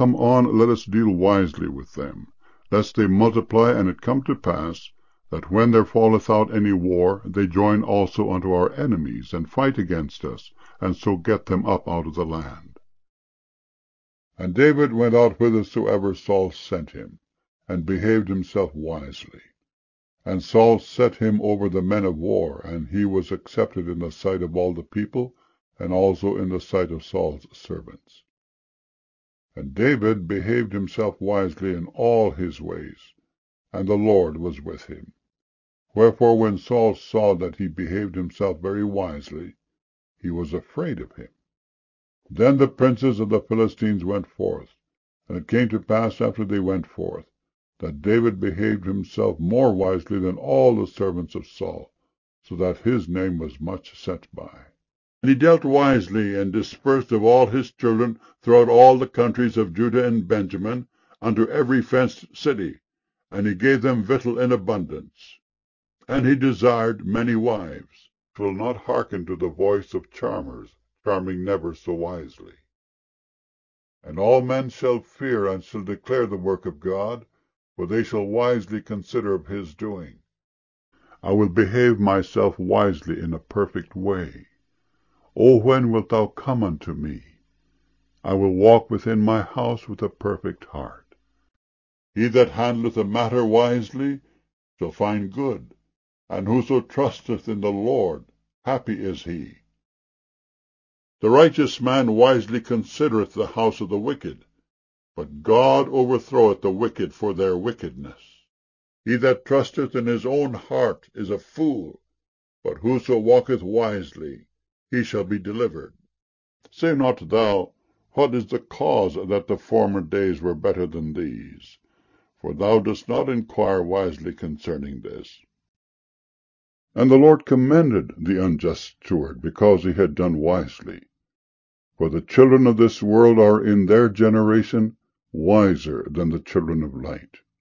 come on, let us deal wisely with them, lest they multiply, and it come to pass, that when there falleth out any war, they join also unto our enemies, and fight against us, and so get them up out of the land. And David went out whithersoever Saul sent him, and behaved himself wisely. And Saul set him over the men of war, and he was accepted in the sight of all the people, and also in the sight of Saul's servants. And David behaved himself wisely in all his ways, and the Lord was with him. Wherefore when Saul saw that he behaved himself very wisely, he was afraid of him. Then the princes of the Philistines went forth, and it came to pass after they went forth, that David behaved himself more wisely than all the servants of Saul, so that his name was much set by. And he dealt wisely, and dispersed of all his children throughout all the countries of Judah and Benjamin, unto every fenced city, and he gave them victual in abundance. And he desired many wives, will not hearken to the voice of charmers, charming never so wisely. And all men shall fear and shall declare the work of God, for they shall wisely consider of his doing. I will behave myself wisely in a perfect way. O when wilt thou come unto me? I will walk within my house with a perfect heart. He that handleth a matter wisely shall find good, and whoso trusteth in the Lord, happy is he. The righteous man wisely considereth the house of the wicked, but God overthroweth the wicked for their wickedness. He that trusteth in his own heart is a fool, but whoso walketh wisely, he shall be delivered. Say not thou, What is the cause that the former days were better than these? For thou dost not inquire wisely concerning this. And the Lord commended the unjust steward, because he had done wisely. For the children of this world are in their generation wiser than the children of light.